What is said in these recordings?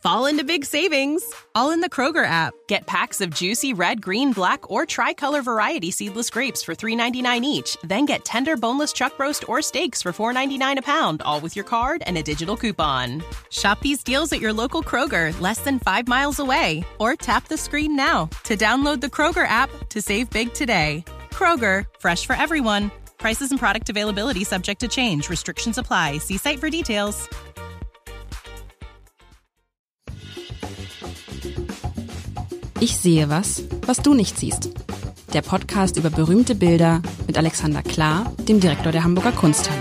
Fall into big savings, all in the Kroger app. Get packs of juicy red, green, black, or tricolor variety seedless grapes for $3.99 each. Then get tender boneless chuck roast or steaks for $4.99 a pound, all with your card and a digital coupon. Shop these deals at your local Kroger, less than 5 miles away. Or tap the screen now to download the Kroger app to save big today. Kroger, fresh for everyone. Prices and product availability subject to change. Restrictions apply. See site for details. Ich sehe was du nicht siehst. Der Podcast über berühmte Bilder mit Alexander Klar, dem Direktor der Hamburger Kunsthalle.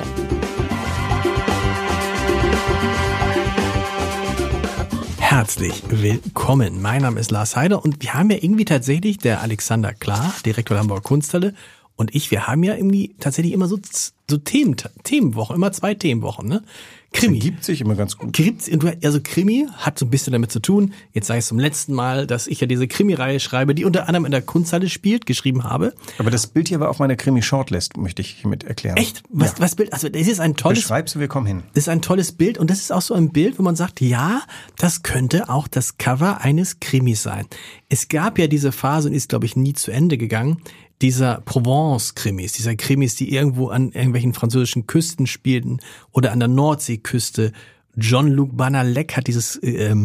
Herzlich willkommen. Mein Name ist Lars Heider und wir haben ja irgendwie tatsächlich, der Alexander Klar, Direktor der Hamburger Kunsthalle, und ich, wir haben ja irgendwie tatsächlich immer so Themenwochen, immer 2 Themenwochen, ne? Krimi. Das ergibt sich immer ganz gut. Also Krimi hat so ein bisschen damit zu tun, jetzt sage ich es zum letzten Mal, dass ich ja diese Krimi-Reihe schreibe, die unter anderem in der Kunsthalle geschrieben habe. Aber das Bild hier war auf meiner Krimi-Shortlist, möchte ich hiermit erklären. Echt? Was Bild? Also das ist ein tolles... Beschreib's und wir kommen hin. Das ist ein tolles Bild und das ist auch so ein Bild, wo man sagt, ja, das könnte auch das Cover eines Krimis sein. Es gab ja diese Phase und ist, glaube ich, nie zu Ende gegangen, dieser Provence-Krimis, dieser Krimis, die irgendwo an irgendwelchen französischen Küsten spielten oder an der Nordseeküste. Jean-Luc Banalek hat dieses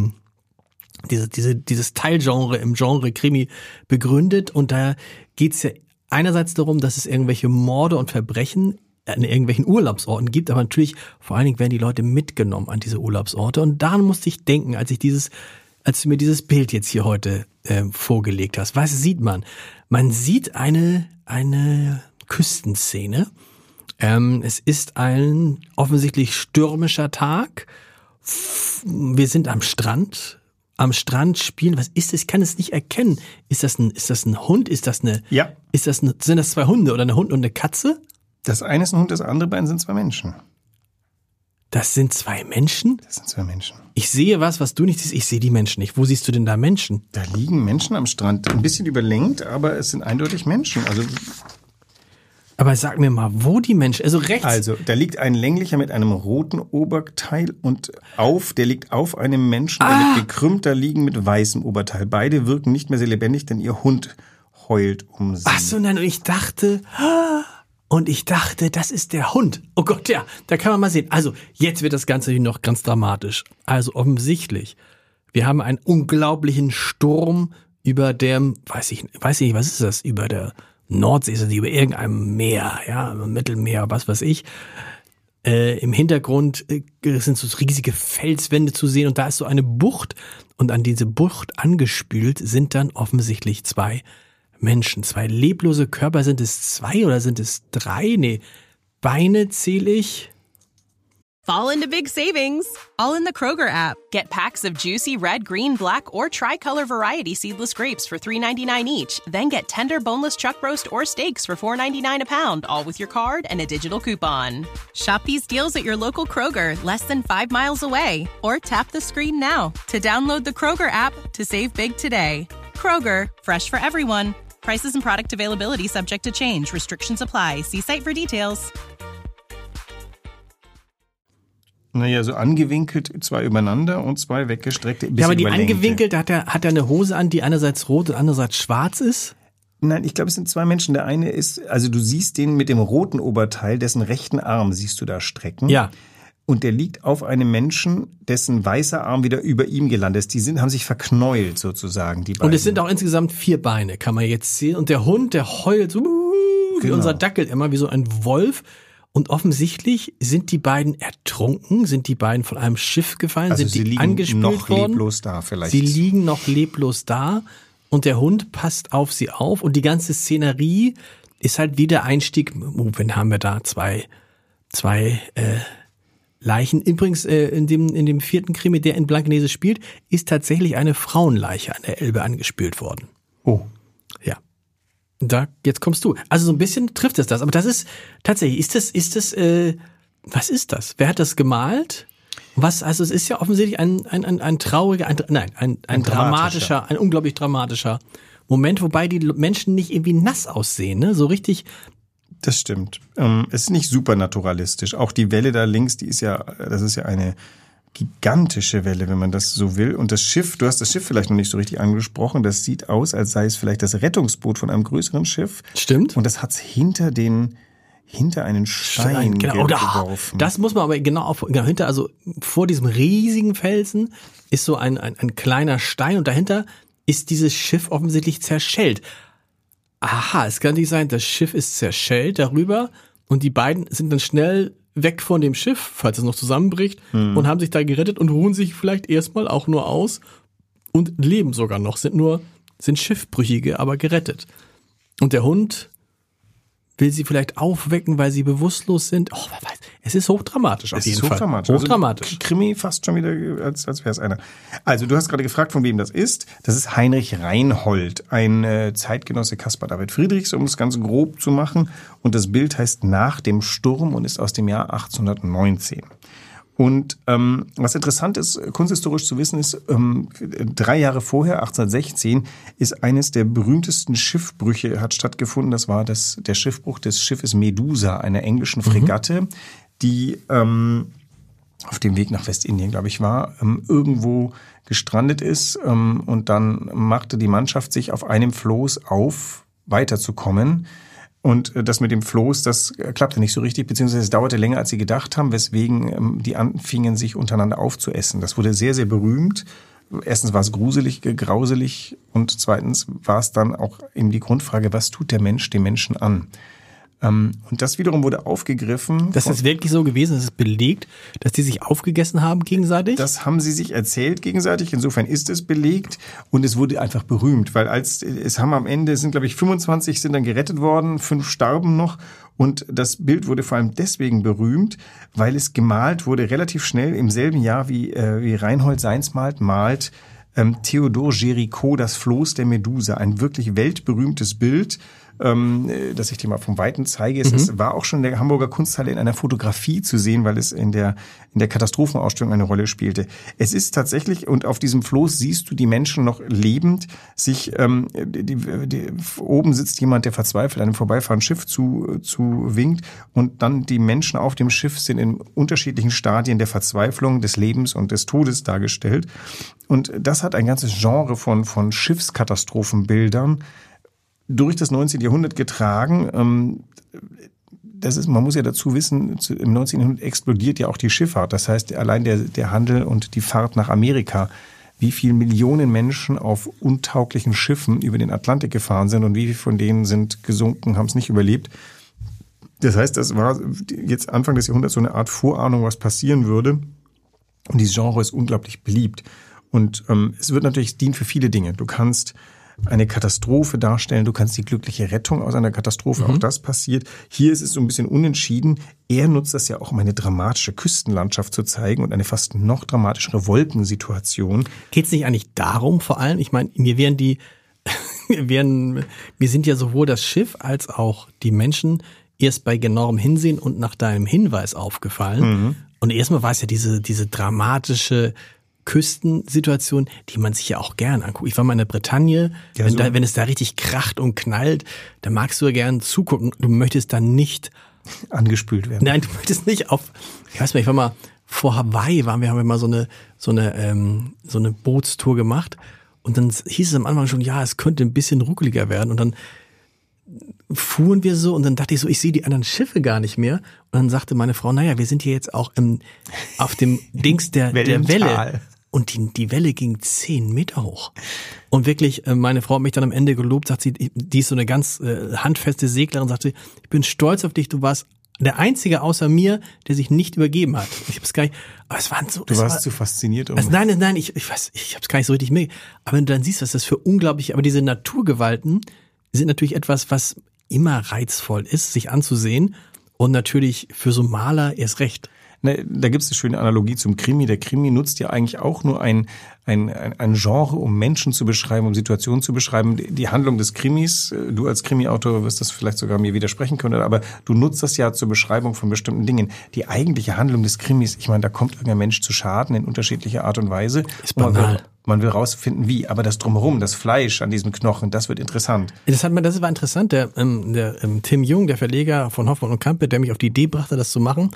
Teilgenre im Genre Krimi begründet und da geht's ja einerseits darum, dass es irgendwelche Morde und Verbrechen an irgendwelchen Urlaubsorten gibt, aber natürlich vor allen Dingen werden die Leute mitgenommen an diese Urlaubsorte und daran musste ich denken, als du mir dieses Bild jetzt hier heute vorgelegt hast. Was sieht man? Man sieht eine Küstenszene. Es ist ein offensichtlich stürmischer Tag. Wir sind am Strand. Am Strand spielen. Was ist das? Ich kann es nicht erkennen. Ist das ein Hund? Ja. Sind das 2 Hunde oder ein Hund und eine Katze? Das eine ist ein Hund, das andere beiden sind 2 Menschen. Das sind 2 Menschen? Das sind 2 Menschen. Ich sehe was du nicht siehst. Ich sehe die Menschen nicht. Wo siehst du denn da Menschen? Da liegen Menschen am Strand. Ein bisschen überlenkt, aber es sind eindeutig Menschen. Aber sag mir mal, wo die Menschen, also rechts. Also, da liegt ein länglicher mit einem roten Oberteil der liegt auf einem Menschen, der mit gekrümmter liegen mit weißem Oberteil. Beide wirken nicht mehr sehr lebendig, denn ihr Hund heult um sie. Ach so, nein, und ich dachte, das ist der Hund. Oh Gott, ja, da kann man mal sehen. Also, jetzt wird das Ganze noch ganz dramatisch. Also, offensichtlich, wir haben einen unglaublichen Sturm über dem, weiß ich nicht, was ist das? Über der Nordsee, ist das über irgendeinem Meer, ja, Mittelmeer, was weiß ich. Im Hintergrund sind so riesige Felswände zu sehen und da ist so eine Bucht und an diese Bucht angespült sind dann offensichtlich 2 Menschen, 2 leblose Körper. Sind es 2 oder sind es 3? Nee, Beine zähle ich. Fall into big savings, all in the Kroger app. Get packs of juicy red, green, black, or tricolor variety seedless grapes for $3.99 each. Then get tender boneless chuck roast or steaks for $4.99 a pound, all with your card and a digital coupon. Shop these deals at your local Kroger, less than 5 miles away. Or tap the screen now to download the Kroger app to save big today. Kroger, fresh for everyone. Prices and product availability subject to change. Restrictions apply. See site for details. Naja, so angewinkelt 2 übereinander und 2 weggestreckte. Ja, aber die angewinkelt, hat er eine Hose an, die einerseits rot und andererseits schwarz ist? Nein, ich glaube, es sind 2 Menschen. Der eine ist, also du siehst den mit dem roten Oberteil, dessen rechten Arm siehst du da strecken. Ja. Und der liegt auf einem Menschen, dessen weißer Arm wieder über ihm gelandet ist. Haben sich verknäult sozusagen, die beiden. Und es sind auch insgesamt 4 Beine, kann man jetzt sehen. Und der Hund, der heult so wie unser Dackel immer, wie so ein Wolf. Und offensichtlich sind die beiden ertrunken, sind die beiden von einem Schiff gefallen, also sind die angespült worden. Sie liegen noch leblos da vielleicht. Sie liegen noch leblos da und der Hund passt auf sie auf und die ganze Szenerie ist halt wie der Einstieg. Wen haben wir da? Zwei Leichen. Übrigens, in dem 4. Krimi, der in Blankenese spielt, ist tatsächlich eine Frauenleiche an der Elbe angespült worden. Oh. Ja. Jetzt kommst du. Also so ein bisschen trifft es das. Aber das ist tatsächlich, was ist das? Wer hat das gemalt? Also es ist ja offensichtlich ein unglaublich dramatischer Moment, wobei die Menschen nicht irgendwie nass aussehen, ne? So richtig. Das stimmt. Es ist nicht super naturalistisch. Auch die Welle da links, das ist ja eine gigantische Welle, wenn man das so will. Und das Schiff, du hast das Schiff vielleicht noch nicht so richtig angesprochen, das sieht aus, als sei es vielleicht das Rettungsboot von einem größeren Schiff. Stimmt. Und das hat's hinter einen Stein geworfen. Das muss man aber genau hinter, also vor diesem riesigen Felsen ist so ein kleiner Stein und dahinter ist dieses Schiff offensichtlich zerschellt. Aha, es kann nicht sein, das Schiff ist zerschellt darüber und die beiden sind dann schnell weg von dem Schiff, falls es noch zusammenbricht, und haben sich da gerettet und ruhen sich vielleicht erstmal auch nur aus und leben sogar noch, sind Schiffbrüchige, aber gerettet. Und der Hund will sie vielleicht aufwecken, weil sie bewusstlos sind. Oh, wer weiß. Es ist hochdramatisch auf jeden Fall. Hochdramatisch. Also, Krimi fast schon wieder, als wäre es einer. Also du hast gerade gefragt, von wem das ist. Das ist Heinrich Reinhold, ein Zeitgenosse Caspar David Friedrichs, um es ganz grob zu machen. Und das Bild heißt Nach dem Sturm und ist aus dem Jahr 1819. Und was interessant ist, kunsthistorisch zu wissen, ist, 3 Jahre vorher, 1816, ist eines der berühmtesten Schiffbrüche hat stattgefunden. Das war der Schiffbruch des Schiffes Medusa, einer englischen Fregatte, die auf dem Weg nach Westindien, glaube ich, war, irgendwo gestrandet ist. Und dann machte die Mannschaft sich auf einem Floß auf, weiterzukommen. Und das mit dem Floß, das klappte nicht so richtig, beziehungsweise es dauerte länger, als sie gedacht haben, weswegen die anfingen, sich untereinander aufzuessen. Das wurde sehr, sehr berühmt. Erstens war es gruselig, grauselig und zweitens war es dann auch eben die Grundfrage, was tut der Mensch dem Menschen an? Und das wiederum wurde aufgegriffen. Das ist wirklich so gewesen, das ist belegt, dass die sich aufgegessen haben gegenseitig? Das haben sie sich erzählt gegenseitig, insofern ist es belegt und es wurde einfach berühmt, weil es haben am Ende, sind glaube ich 25 sind dann gerettet worden, 5 starben noch und das Bild wurde vor allem deswegen berühmt, weil es gemalt wurde relativ schnell im selben Jahr wie Reinhold seins malt Theodor Géricault das Floß der Medusa, ein wirklich weltberühmtes Bild, dass ich dir mal vom Weiten zeige. Es war auch schon in der Hamburger Kunsthalle in einer Fotografie zu sehen, weil es in der Katastrophenausstellung eine Rolle spielte. Es ist tatsächlich, und auf diesem Floß siehst du die Menschen noch lebend, sich oben sitzt jemand, der verzweifelt einem vorbeifahrenden Schiff zu winkt und dann die Menschen auf dem Schiff sind in unterschiedlichen Stadien der Verzweiflung, des Lebens und des Todes dargestellt. Und das hat ein ganzes Genre von Schiffskatastrophenbildern durch das 19. Jahrhundert getragen. Man muss ja dazu wissen, im 19. Jahrhundert explodiert ja auch die Schifffahrt. Das heißt, allein der Handel und die Fahrt nach Amerika, wie viele Millionen Menschen auf untauglichen Schiffen über den Atlantik gefahren sind und wie viele von denen sind gesunken, haben es nicht überlebt. Das heißt, das war jetzt Anfang des Jahrhunderts so eine Art Vorahnung, was passieren würde. Und dieses Genre ist unglaublich beliebt. Und es wird natürlich dient für viele Dinge. Du kannst eine Katastrophe darstellen, du kannst die glückliche Rettung aus einer Katastrophe, auch das passiert. Hier ist es so ein bisschen unentschieden. Er nutzt das ja auch, um eine dramatische Küstenlandschaft zu zeigen und eine fast noch dramatischere Wolkensituation. Geht es nicht eigentlich darum vor allem, ich meine, mir sind ja sowohl das Schiff als auch die Menschen erst bei genauem Hinsehen und nach deinem Hinweis aufgefallen. Und erstmal war es ja diese dramatische Küstensituation, die man sich ja auch gern anguckt. Ich war mal in der Bretagne, ja, wenn es da richtig kracht und knallt, dann magst du ja gern zugucken. Du möchtest dann nicht angespült werden. Nein, du möchtest nicht ich weiß nicht, ich war mal vor Hawaii, haben wir mal so eine Bootstour gemacht und dann hieß es am Anfang schon, ja, es könnte ein bisschen ruckeliger werden und dann fuhren wir so und dann dachte ich so, ich sehe die anderen Schiffe gar nicht mehr. Und dann sagte meine Frau, naja, wir sind hier jetzt auch auf dem Dings der Welle. Und die Welle ging 10 Meter hoch. Und wirklich, meine Frau hat mich dann am Ende gelobt, sagt sie, die ist so eine ganz handfeste Seglerin, sagt sie, ich bin stolz auf dich, du warst der Einzige außer mir, der sich nicht übergeben hat. Ich hab's gar nicht, aber es waren so... Du warst zu fasziniert. Nein, ich hab's gar nicht so richtig mit. Aber wenn du dann siehst, was das für unglaublich, aber diese Naturgewalten sind natürlich etwas, was immer reizvoll ist, sich anzusehen und natürlich für so Maler erst recht. Da gibt es eine schöne Analogie zum Krimi. Der Krimi nutzt ja eigentlich auch nur ein Genre, um Menschen zu beschreiben, um Situationen zu beschreiben. Die Handlung des Krimis, du als Krimi-Autor wirst das vielleicht sogar mir widersprechen können, aber du nutzt das ja zur Beschreibung von bestimmten Dingen. Die eigentliche Handlung des Krimis, ich meine, da kommt irgendein Mensch zu Schaden in unterschiedlicher Art und Weise. Ist banal. Man will rausfinden, wie, aber das Drumherum, das Fleisch an diesem Knochen, das wird interessant. Das war interessant. Der Tim Jung, der Verleger von Hoffmann und Campe, der mich auf die Idee brachte, das zu machen,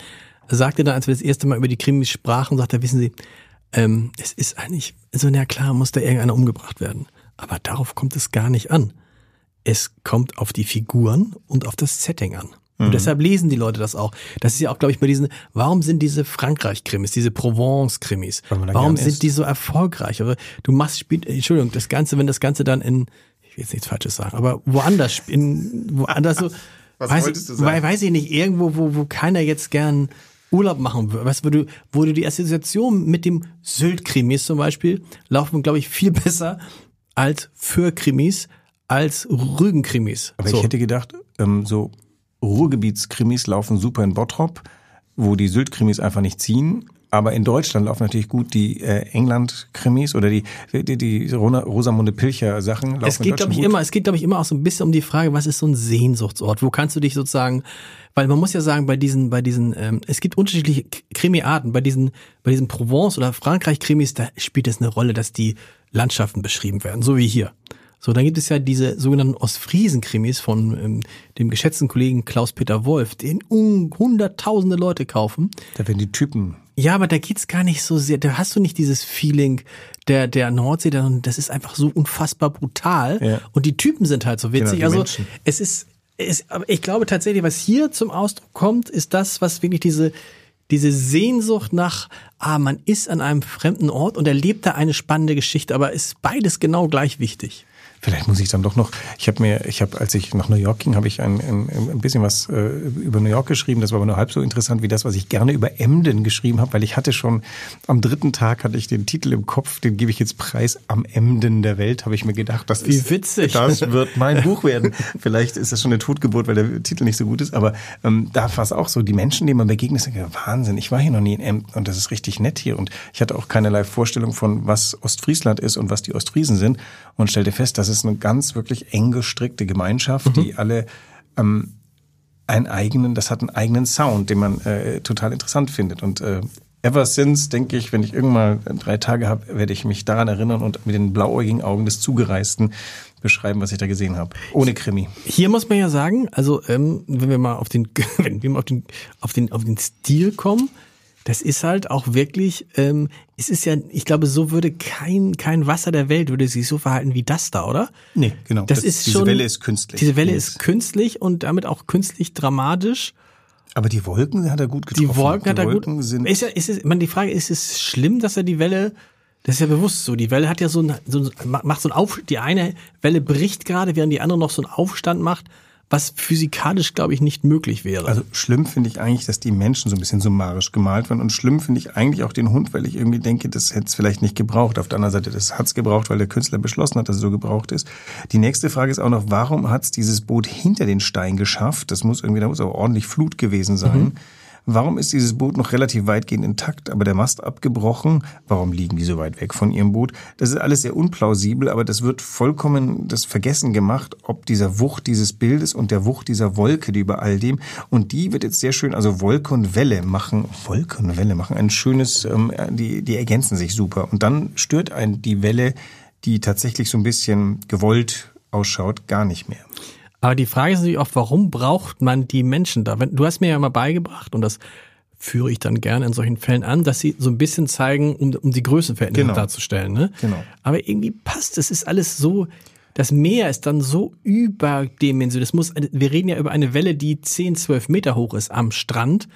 sagte dann, als wir das erste Mal über die Krimis sprachen, sagte er, wissen Sie, es ist eigentlich so, na klar, muss da irgendeiner umgebracht werden. Aber darauf kommt es gar nicht an. Es kommt auf die Figuren und auf das Setting an. Und deshalb lesen die Leute das auch. Das ist ja auch, glaube ich, bei diesen, warum sind diese Frankreich-Krimis, diese Provence-Krimis, warum sind die so erfolgreich? Aber du machst, Entschuldigung, das Ganze, wenn das Ganze dann ich will jetzt nichts Falsches sagen, aber woanders so, Was wolltest du sagen? Weiß ich nicht, irgendwo, wo keiner jetzt gern Urlaub machen würde. Weißt du, wo du die Assoziation mit dem Sylt-Krimis zum Beispiel laufen, glaube ich, viel besser als für Krimis, als Rügen-Krimis. Aber ich hätte gedacht, so Ruhrgebietskrimis laufen super in Bottrop, wo die Sylt-Krimis einfach nicht ziehen. Aber in Deutschland laufen natürlich gut die England-Krimis oder die Rosamunde Pilcher-Sachen. Es geht, glaube ich, immer auch so ein bisschen um die Frage, was ist so ein Sehnsuchtsort? Wo kannst du dich sozusagen, weil man muss ja sagen, bei diesen, es gibt unterschiedliche Krimi-Arten. Bei diesen Provence- oder Frankreich-Krimis, da spielt es eine Rolle, dass die Landschaften beschrieben werden, so wie hier. So, dann gibt es ja diese sogenannten Ostfriesen-Krimis von dem geschätzten Kollegen Klaus-Peter Wolf, den hunderttausende Leute kaufen. Da werden die Typen. Ja, aber da geht's gar nicht so sehr, da hast du nicht dieses Feeling der Nordsee, das ist einfach so unfassbar brutal. Ja. Und die Typen sind halt so witzig. Genau, also aber ich glaube tatsächlich, was hier zum Ausdruck kommt, ist das, was wirklich diese Sehnsucht nach, man ist an einem fremden Ort und erlebt da eine spannende Geschichte, aber ist beides genau gleich wichtig. Vielleicht muss ich dann doch noch, als ich nach New York ging, habe ich ein bisschen was über New York geschrieben. Das war aber nur halb so interessant wie das, was ich gerne über Emden geschrieben habe, weil ich hatte schon am 3. Tag hatte ich den Titel im Kopf, den gebe ich jetzt preis, am Emden der Welt, habe ich mir gedacht. Das wird mein Buch werden. Vielleicht ist das schon eine Totgeburt, weil der Titel nicht so gut ist, aber da war es auch so, die Menschen, denen man begegnet, sagen, Wahnsinn, ich war hier noch nie in Emden und das ist richtig nett hier und ich hatte auch keinerlei Vorstellung von, was Ostfriesland ist und was die Ostfriesen sind und stellte fest, das ist eine ganz wirklich eng gestrickte Gemeinschaft, die alle einen eigenen Sound, den man total interessant findet. Und ever since, denke ich, wenn ich irgendwann 3 Tage habe, werde ich mich daran erinnern und mit den blauäugigen Augen des Zugereisten beschreiben, was ich da gesehen habe. Ohne Krimi. Hier muss man ja sagen, also wenn wir mal auf den Stil kommen, das ist halt auch wirklich, es ist ja, ich glaube, so würde kein Wasser der Welt würde sich so verhalten wie das da, oder? Nee, genau. Diese Welle ist künstlich. Diese Welle ist künstlich und damit auch künstlich dramatisch. Aber die Wolken hat er gut getroffen. Die Wolken die Frage, ist es schlimm, dass er die Welle, das ist ja bewusst so, die Welle hat ja die eine Welle bricht gerade, während die andere noch so einen Aufstand macht, was physikalisch, glaube ich, nicht möglich wäre. Also schlimm finde ich eigentlich, dass die Menschen so ein bisschen summarisch gemalt werden und schlimm finde ich eigentlich auch den Hund, weil ich irgendwie denke, das hätte es vielleicht nicht gebraucht. Auf der anderen Seite, das hat es gebraucht, weil der Künstler beschlossen hat, dass es so gebraucht ist. Die nächste Frage ist auch noch, warum hat es dieses Boot hinter den Stein geschafft? Da muss auch ordentlich Flut gewesen sein. Warum ist dieses Boot noch relativ weitgehend intakt, aber der Mast abgebrochen? Warum liegen die so weit weg von ihrem Boot? Das ist alles sehr unplausibel, aber das wird vollkommen das Vergessen gemacht, ob dieser Wucht dieses Bildes und der Wucht dieser Wolke, die über all dem, und die wird jetzt sehr schön, also Wolke und Welle machen ein schönes, die ergänzen sich super. Und dann stört einen die Welle, die tatsächlich so ein bisschen gewollt ausschaut, gar nicht mehr. Aber die Frage ist natürlich auch, warum braucht man die Menschen da? Du hast mir ja mal beigebracht, und das führe ich dann gerne in solchen Fällen an, dass sie so ein bisschen zeigen, um die Größenverhältnisse darzustellen. Ne? Genau. Aber irgendwie passt es, ist alles so, das Meer ist dann so überdimensioniert. Wir reden ja über eine Welle, die 10, 12 Meter hoch ist am Strand,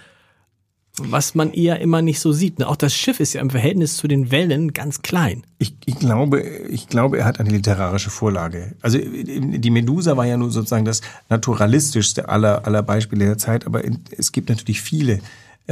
was man eher immer nicht so sieht. Auch das Schiff ist ja im Verhältnis zu den Wellen ganz klein. Ich glaube, er hat eine literarische Vorlage. Also die Medusa war ja nur sozusagen das naturalistischste aller Beispiele der Zeit, aber es gibt natürlich viele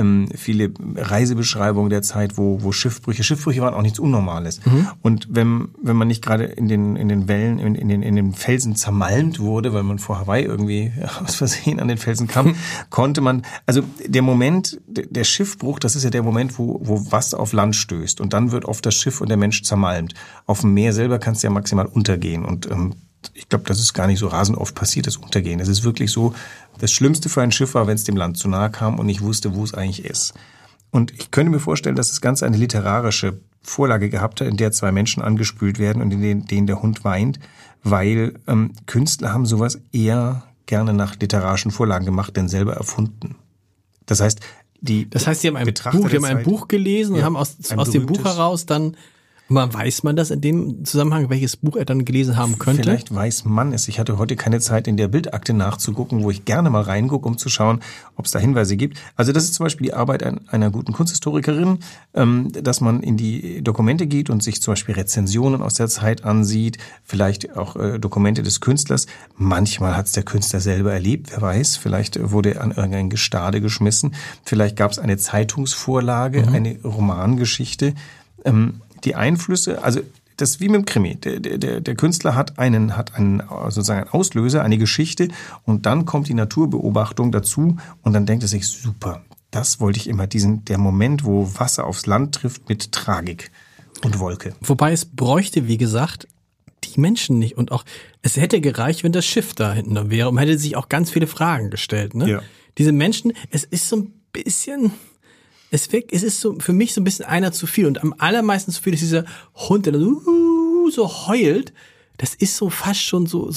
Reisebeschreibungen der Zeit, wo Schiffbrüche waren auch nichts Unnormales. Und wenn man nicht gerade in den Wellen, in den Felsen zermalmt wurde, weil man vor Hawaii irgendwie aus Versehen an den Felsen kam, konnte man, also der Moment, der Schiffbruch, das ist ja der Moment, wo was auf Land stößt. Und dann wird oft das Schiff und der Mensch zermalmt. Auf dem Meer selber kannst du ja maximal untergehen. Und ich glaube, das ist gar nicht so rasend oft passiert, das Untergehen. Es ist wirklich so, das Schlimmste für ein Schiff war, wenn es dem Land zu nahe kam und nicht wusste, wo es eigentlich ist. Und ich könnte mir vorstellen, dass das Ganze eine literarische Vorlage gehabt hat, in der 2 Menschen angespült werden und in denen der Hund weint, weil Künstler haben sowas eher gerne nach literarischen Vorlagen gemacht, denn selber erfunden. Das heißt, Das heißt, Sie haben ein Buch gelesen und haben aus dem Buch heraus dann, weiß man das in dem Zusammenhang, welches Buch er dann gelesen haben könnte? Vielleicht weiß man es. Ich hatte heute keine Zeit, in der Bildakte nachzugucken, wo ich gerne mal reingucke, um zu schauen, ob es da Hinweise gibt. Also das ist zum Beispiel die Arbeit einer guten Kunsthistorikerin, dass man in die Dokumente geht und sich zum Beispiel Rezensionen aus der Zeit ansieht, vielleicht auch Dokumente des Künstlers. Manchmal hat es der Künstler selber erlebt, wer weiß. Vielleicht wurde er an irgendein Gestade geschmissen. Vielleicht gab es eine Zeitungsvorlage, eine Romangeschichte. Die Einflüsse, also das ist wie mit dem Krimi. Der Künstler hat einen sozusagen einen Auslöser, eine Geschichte und dann kommt die Naturbeobachtung dazu und dann denkt er sich, super, das wollte ich immer, der Moment, wo Wasser aufs Land trifft mit Tragik und Wolke. Wobei es bräuchte, wie gesagt, die Menschen nicht und auch, es hätte gereicht, wenn das Schiff da hinten wäre und man hätte sich auch ganz viele Fragen gestellt. Ne? Ja. Diese Menschen, es ist so ein bisschen... Es ist so für mich so ein bisschen einer zu viel und am allermeisten zu viel ist dieser Hund, der so heult. Das ist so fast schon so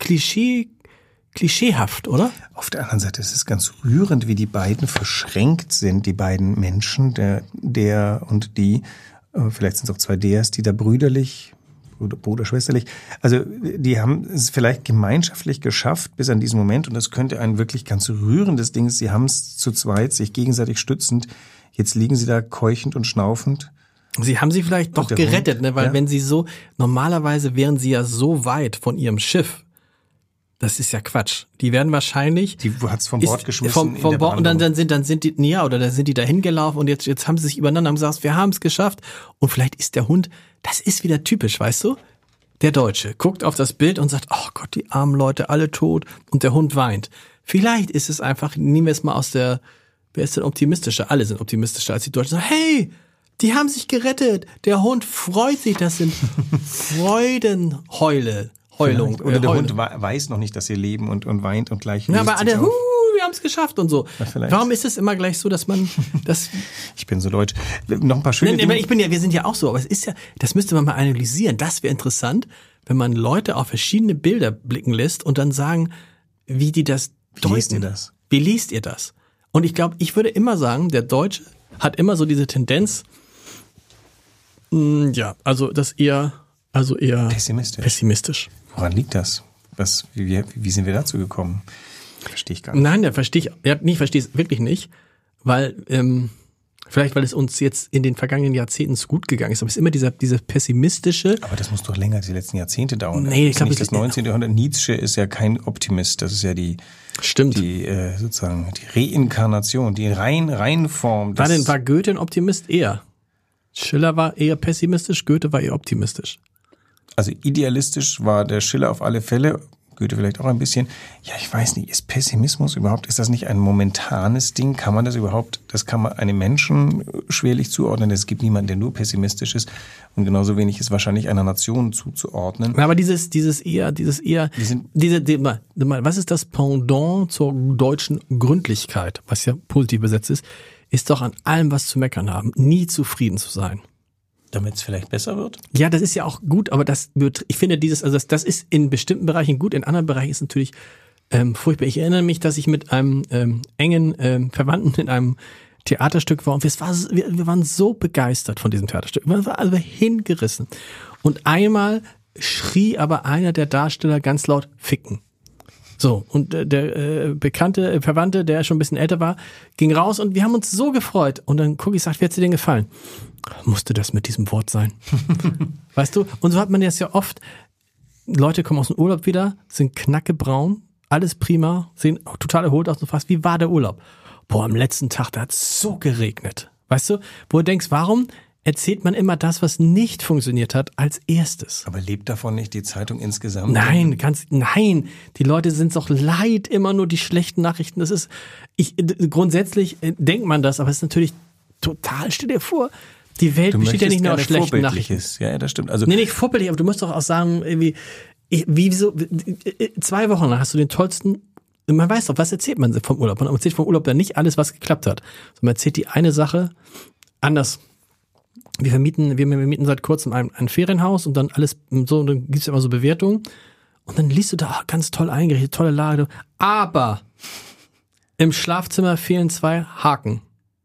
klischeehaft, oder? Auf der anderen Seite ist es ganz rührend, wie die beiden verschränkt sind, die beiden Menschen, der und die, vielleicht sind es auch zwei Ders, die da brüderlich, Bruder, schwesterlich, also die haben es vielleicht gemeinschaftlich geschafft bis an diesen Moment und das könnte ein wirklich ganz rührendes Ding. Sie haben es zu zweit, sich gegenseitig stützend. Jetzt liegen sie da keuchend und schnaufend. Sie haben sie vielleicht doch gerettet, ne? Weil wenn sie so, normalerweise wären sie ja so weit von ihrem Schiff. Das ist ja Quatsch. Die werden wahrscheinlich. Die hat's vom Bord geschmissen. Vom Bord und dann sind die dahin gelaufen und jetzt haben sie sich übereinander und gesagt, wir haben es geschafft. Und vielleicht ist der Hund, das ist wieder typisch, weißt du? Der Deutsche guckt auf das Bild und sagt, oh Gott, die armen Leute, alle tot und der Hund weint. Vielleicht ist es einfach, nehmen wir es mal aus der, wer ist denn optimistischer? Alle sind optimistischer als die Deutschen. Sagen, hey, die haben sich gerettet. Der Hund freut sich. Das sind Freudenheulungen. Oder der Hund weiß noch nicht, dass sie leben und weint und gleich. Ja, aber alle, wir haben es geschafft und so. Warum ist es immer gleich so, dass man das? Ich bin so deutsch. Noch ein paar schöne Dinge. Wir sind ja auch so, aber es ist ja, das müsste man mal analysieren. Das wäre interessant, wenn man Leute auf verschiedene Bilder blicken lässt und dann sagen, wie die das deuten. Wie liest ihr das? Wie liest ihr das? Und ich glaube, ich würde immer sagen, der Deutsche hat immer so diese Tendenz, also eher pessimistisch. Woran liegt das? Wie sind wir dazu gekommen? Verstehe ich gar nicht. Nein, verstehe es wirklich nicht, weil vielleicht, weil es uns jetzt in den vergangenen Jahrzehnten so gut gegangen ist, aber es ist immer diese pessimistische. Aber das muss doch länger als die letzten Jahrzehnte dauern. Nee, ich glaube nicht das 19. Jahrhundert. Nietzsche ist ja kein Optimist. Das ist ja sozusagen die Reinkarnation, die Reinform. War Goethe ein Optimist? Eher. Schiller war eher pessimistisch, Goethe war eher optimistisch. Also idealistisch war der Schiller auf alle Fälle, Goethe vielleicht auch ein bisschen. Ja, ich weiß nicht, ist Pessimismus überhaupt, ist das nicht ein momentanes Ding? Kann man das überhaupt, das kann man einem Menschen schwerlich zuordnen. Es gibt niemanden, der nur pessimistisch ist. Und genauso wenig ist wahrscheinlich einer Nation zuzuordnen. Aber was ist das Pendant zur deutschen Gründlichkeit, was ja positiv besetzt ist doch an allem was zu meckern haben, nie zufrieden zu sein. Damit es vielleicht besser wird? Ja, das ist ja auch gut, aber ich finde das ist in bestimmten Bereichen gut, in anderen Bereichen ist es natürlich furchtbar. Ich erinnere mich, dass ich mit einem engen Verwandten in einem Theaterstück war und wir waren so begeistert von diesem Theaterstück. Wir waren also hingerissen. Und einmal schrie aber einer der Darsteller ganz laut Ficken. So, und der bekannte Verwandte, der schon ein bisschen älter war, ging raus und wir haben uns so gefreut. Und dann gucke ich, sagt, wie hat's dir denn gefallen? Musste das mit diesem Wort sein? Weißt du? Und so hat man das ja oft. Leute kommen aus dem Urlaub wieder, sind knackebraun, alles prima, sehen total erholt aus und fast, wie war der Urlaub? Boah, am letzten Tag, da hat's so geregnet. Weißt du? Wo du denkst, warum erzählt man immer das, was nicht funktioniert hat, als erstes? Aber lebt davon nicht die Zeitung insgesamt? Nein, die Leute sind doch leid, immer nur die schlechten Nachrichten. Das ist, grundsätzlich denkt man das, aber es ist natürlich total, stell dir vor, die Welt besteht ja nicht nur aus schlechten Nachrichten. Ja, das stimmt. Also nee, nicht vorbildlich, aber du musst doch auch sagen, wieso 2 Wochen lang hast du den tollsten, man weiß doch, was erzählt man vom Urlaub? Man erzählt vom Urlaub dann nicht alles, was geklappt hat. Man erzählt die eine Sache anders. Wir vermieten seit kurzem ein Ferienhaus und dann alles so, und dann gibt's ja immer so Bewertungen und dann liest du da, ganz toll eingerichtet, tolle Lage, aber im Schlafzimmer fehlen 2 Haken.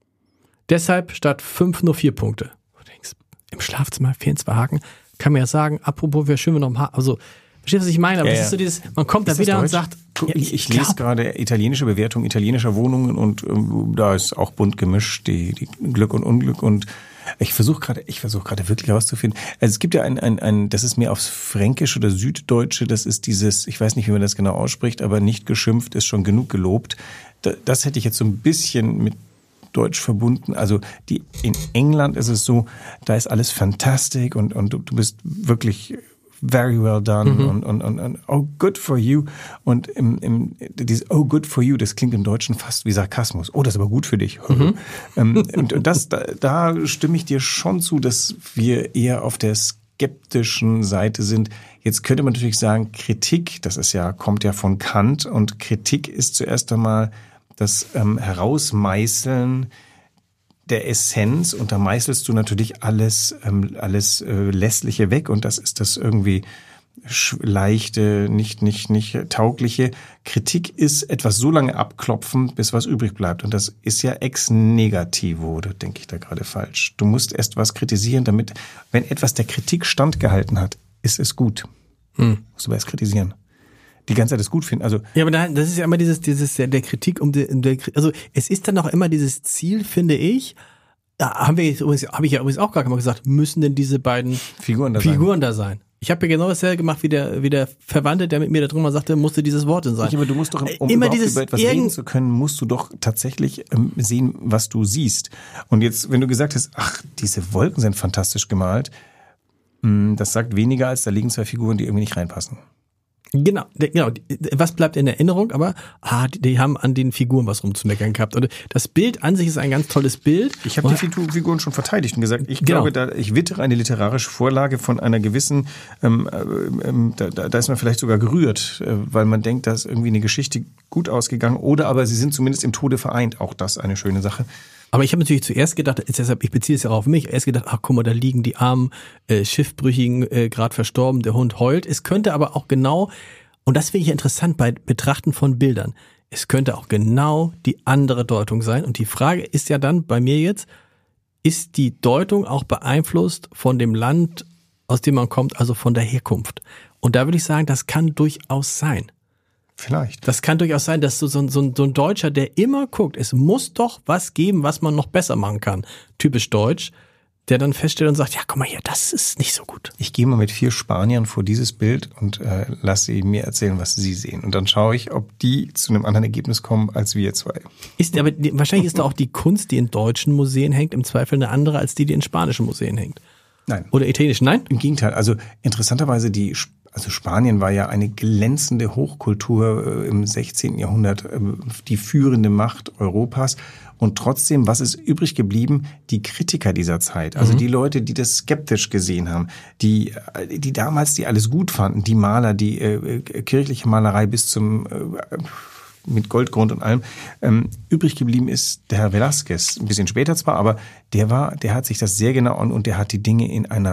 Deshalb statt 5 nur 4 Punkte. Du denkst, im Schlafzimmer fehlen 2 Haken. Kann man ja sagen, apropos, wäre schön, wenn wir noch Haken. Also, verstehst du, was ich meine? Aber das ist so dieses, man kommt da wieder und sagt, ich lese gerade italienische Bewertungen italienischer Wohnungen und da ist auch bunt gemischt, die Glück und Unglück, und ich versuche gerade wirklich herauszufinden. Also es gibt ja das ist mehr aufs Fränkische oder Süddeutsche, das ist dieses, ich weiß nicht, wie man das genau ausspricht, aber nicht geschimpft ist schon genug gelobt. Das hätte ich jetzt so ein bisschen mit Deutsch verbunden. Also in England ist es so, da ist alles fantastic und du bist wirklich very well done und oh, good for you. Und dieses oh, good for you, das klingt im Deutschen fast wie Sarkasmus. Oh, das ist aber gut für dich. Und da stimme ich dir schon zu, dass wir eher auf der skeptischen Seite sind. Jetzt könnte man natürlich sagen, Kritik, kommt ja von Kant, und Kritik ist zuerst einmal das Herausmeißeln der Essenz, und da meißelst du natürlich alles Lässliche weg, und das ist das irgendwie leichte, nicht taugliche. Kritik ist etwas so lange abklopfen, bis was übrig bleibt, und das ist ja ex negativo, da denke ich da gerade falsch. Du musst erst was kritisieren, damit, wenn etwas der Kritik standgehalten hat, ist es gut. Musst du erst kritisieren. Die ganze Zeit das gut finden. Also ja, aber das ist ja immer dieses der Kritik also es ist dann auch immer dieses Ziel, finde ich. Habe ich ja übrigens auch gerade mal gesagt, müssen denn diese beiden Figuren da sein? Ich habe ja genau dasselbe gemacht wie der Verwandte, der mit mir da drüber sagte, musste dieses Wort denn sein. Aber du musst doch, um überhaupt über etwas reden zu können, musst du doch tatsächlich sehen, was du siehst. Und jetzt, wenn du gesagt hast, ach, diese Wolken sind fantastisch gemalt, das sagt weniger, als da liegen 2 Figuren, die irgendwie nicht reinpassen. Genau. Was bleibt in Erinnerung? Aber die haben an den Figuren was rumzumeckern gehabt. Und das Bild an sich ist ein ganz tolles Bild. Ich habe die Figuren schon verteidigt und gesagt, ich glaube, ich wittere eine literarische Vorlage von einer gewissen, da ist man vielleicht sogar gerührt, weil man denkt, da ist irgendwie eine Geschichte gut ausgegangen, oder aber sie sind zumindest im Tode vereint. Auch das eine schöne Sache. Aber ich habe natürlich zuerst gedacht, deshalb, ich beziehe es ja auch auf mich, erst gedacht, ach guck mal, da liegen die armen Schiffbrüchigen gerade verstorben, der Hund heult. Es könnte aber auch genau, und das finde ich interessant bei Betrachten von Bildern, es könnte auch genau die andere Deutung sein. Und die Frage ist ja dann bei mir jetzt, ist die Deutung auch beeinflusst von dem Land, aus dem man kommt, also von der Herkunft? Und da würde ich sagen, das kann durchaus sein. Vielleicht. Das kann durchaus sein, dass so ein Deutscher, der immer guckt, es muss doch was geben, was man noch besser machen kann. Typisch deutsch, der dann feststellt und sagt, ja, guck mal hier, das ist nicht so gut. Ich gehe mal mit 4 Spaniern vor dieses Bild und lasse sie mir erzählen, was sie sehen. Und dann schaue ich, ob die zu einem anderen Ergebnis kommen, als wir 2. Wahrscheinlich ist da auch die Kunst, die in deutschen Museen hängt, im Zweifel eine andere, als die in spanischen Museen hängt. Nein. Oder italienischen, nein? Im Gegenteil, also interessanterweise Spanien war ja eine glänzende Hochkultur im 16. Jahrhundert, die führende Macht Europas. Und trotzdem, was ist übrig geblieben? Die Kritiker dieser Zeit, also die Leute, die das skeptisch gesehen haben, die damals, die alles gut fanden, die Maler, die kirchliche Malerei bis zum mit Goldgrund und allem. Übrig geblieben ist der Herr Velázquez, ein bisschen später zwar, aber der hat sich das sehr genau und der hat die Dinge in einer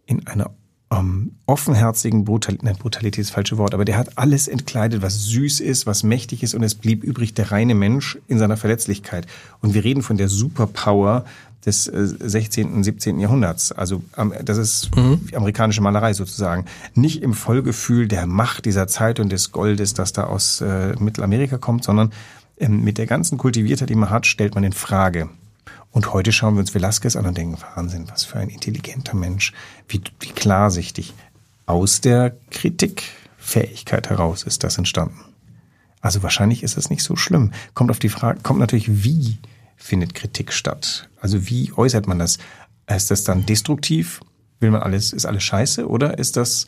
offenherzigen Brutalität ist das falsche Wort, aber der hat alles entkleidet, was süß ist, was mächtig ist, und es blieb übrig der reine Mensch in seiner Verletzlichkeit. Und wir reden von der Superpower des 16. und 17. Jahrhunderts. Also das ist die amerikanische Malerei sozusagen. Nicht im Vollgefühl der Macht dieser Zeit und des Goldes, das da aus Mittelamerika kommt, sondern mit der ganzen Kultiviertheit, die man hat, stellt man in Frage. Und heute schauen wir uns Velázquez an und denken, Wahnsinn, was für ein intelligenter Mensch, wie klarsichtig. Aus der Kritikfähigkeit heraus ist das entstanden. Also wahrscheinlich ist es nicht so schlimm. Kommt natürlich, wie findet Kritik statt? Also wie äußert man das? Ist das dann destruktiv? Ist alles scheiße? Oder ist das...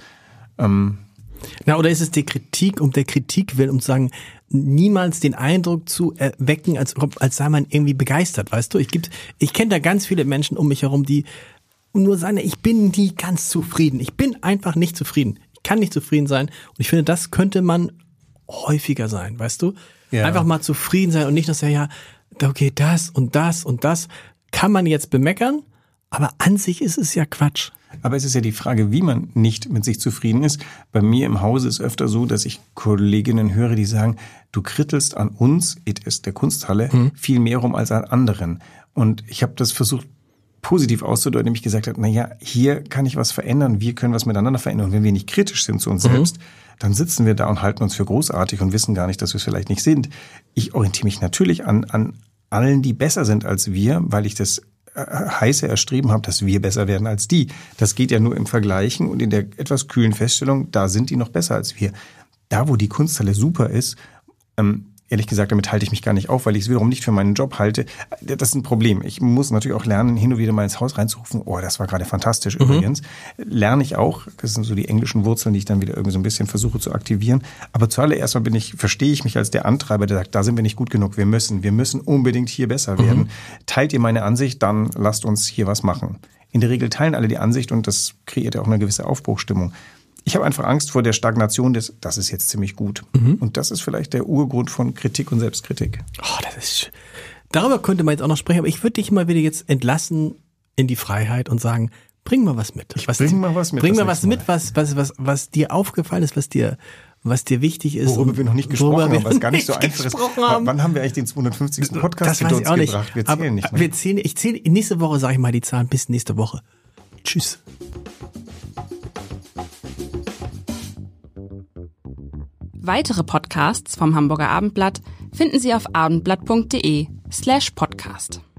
oder ist es die Kritik um der Kritik willen, um zu sagen, niemals den Eindruck zu erwecken, als sei man irgendwie begeistert, weißt du? Ich kenne da ganz viele Menschen um mich herum, die nur sagen, ich bin nie ganz zufrieden. Ich bin einfach nicht zufrieden. Ich kann nicht zufrieden sein. Und ich finde, das könnte man häufiger sein, weißt du? Ja. Einfach mal zufrieden sein und nicht nur sagen, ja, okay, das und das und das kann man jetzt bemeckern, Aber an sich ist es ja Quatsch. Aber es ist ja die Frage, wie man nicht mit sich zufrieden ist. Bei mir im Hause ist öfter so, dass ich Kolleginnen höre, die sagen, du krittelst an uns, it is der Kunsthalle, viel mehr rum als an anderen. Und ich habe das versucht positiv auszudeuten, indem ich gesagt habe, naja, hier kann ich was verändern, wir können was miteinander verändern. Und wenn wir nicht kritisch sind zu uns selbst, dann sitzen wir da und halten uns für großartig und wissen gar nicht, dass wir es vielleicht nicht sind. Ich orientiere mich natürlich an allen, die besser sind als wir, weil ich das heiße erstreben habe, dass wir besser werden als die. Das geht ja nur im Vergleichen und in der etwas kühlen Feststellung, da sind die noch besser als wir. Da, wo die Kunsthalle super ist, ehrlich gesagt, damit halte ich mich gar nicht auf, weil ich es wiederum nicht für meinen Job halte. Das ist ein Problem. Ich muss natürlich auch lernen, hin und wieder mal ins Haus reinzurufen, oh, das war gerade fantastisch übrigens. Lerne ich auch. Das sind so die englischen Wurzeln, die ich dann wieder irgendwie so ein bisschen versuche zu aktivieren. Aber zuallererst mal verstehe ich mich als der Antreiber, der sagt, da sind wir nicht gut genug. Wir müssen unbedingt hier besser werden. Teilt ihr meine Ansicht, dann lasst uns hier was machen. In der Regel teilen alle die Ansicht und das kreiert ja auch eine gewisse Aufbruchsstimmung. Ich habe einfach Angst vor der Stagnation das ist jetzt ziemlich gut. Und das ist vielleicht der Urgrund von Kritik und Selbstkritik. Oh, darüber könnte man jetzt auch noch sprechen, aber ich würde dich mal wieder jetzt entlassen in die Freiheit und sagen, bring mal was mit. Bring mal was mit. Bring mal was mit, was dir aufgefallen ist, was dir wichtig ist. Worüber wir noch nicht gesprochen haben, was gar nicht so einfach ist. Wann haben wir eigentlich den 250. Podcast hinter uns gebracht? Wir zählen nicht. Ich zähle, nächste Woche sage ich mal die Zahlen, bis nächste Woche. Tschüss. Weitere Podcasts vom Hamburger Abendblatt finden Sie auf abendblatt.de/podcast.